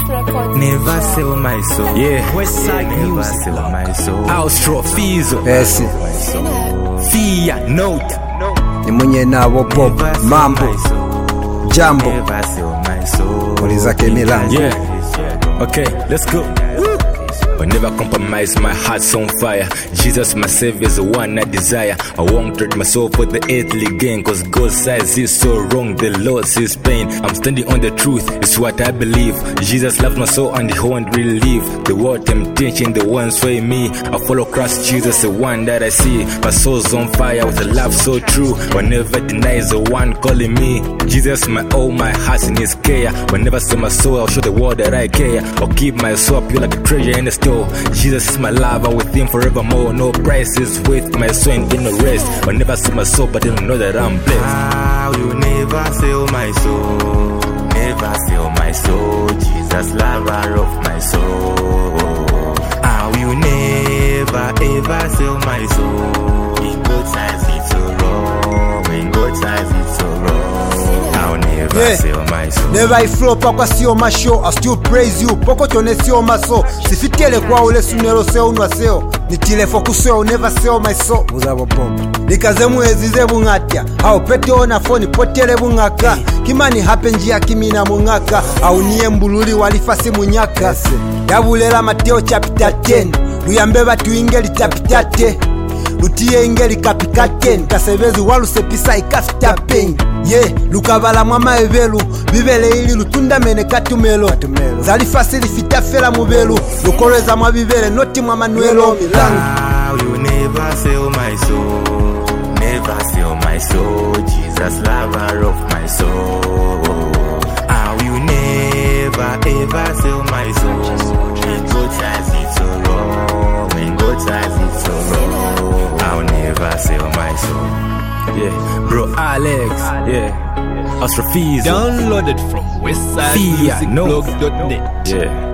Never sell my soul. Yeah. Westside never sell my soul. Austro Fizo. Yes. Fia Note. Ni mwenye nabo pop mambo jambo Never sell my soul. ulizake milango. Yeah. Okay, let's go. But never compromise, my heart's on fire. Jesus, my savior, is the one I desire. I won't trade my soul for the earthly gain, cause God's size is so wrong, the Lord sees pain. I'm standing on the truth, it's what I believe. Jesus loves my soul and he won't really leave. The world temptation, the one sway me. I follow Christ Jesus, the one that I see. My soul's on fire with a love so true. But never denies the one calling me. Jesus, my all, my heart's in his care. Whenever see my soul, I'll show the world that I care. I'll keep my soul pure like a treasure in the store. Jesus is my lover, with him forevermore. No price is with my soul and get no rest. But never see my soul, but they don't know that I'm blessed. Ah, you never sell my soul. Never sell my soul. Jesus, lover of my soul. Ah, you never ever sell my soul. In good times it's so wrong. In good times it's so wrong. I'll never sell my soul. Never I flow pakwa sio masho. I still praise you. Poko chone sio maso. Sifitele kwa ule sunelo seo unwa seo. Nitile fokuseo never sell my soul. Uzabo bomb. Nikaze muezize bungatia. Au pete ona phone potele bungaka. Kimani happen njia kimina mungaka. Au niye mbululi walifasi munyaka. Yabulela Mateo chapter 10. Luyambe batu ingeli chapter 10. Lutiye ingeli kapikaten. Kasebezi walu sepisa ikafita pain. Yeah, lukabala mwama evelu. Bibele ili lutunda mene katumelo. Zalifasi lifita fela mubelu. Lukoleza mwa bibele noti mwa manuelo milangu. Ah, you never sell my soul. Never sell my soul. Jesus, lover of my soul. Ah, you never ever sell my soul. In good times it's so wrong. In good times it's so wrong. I'll never sell my soul. Yeah, bro Alex. Yeah, Austro Fizo. Downloaded from Fia Note. westsidemusicblog.net. Yeah.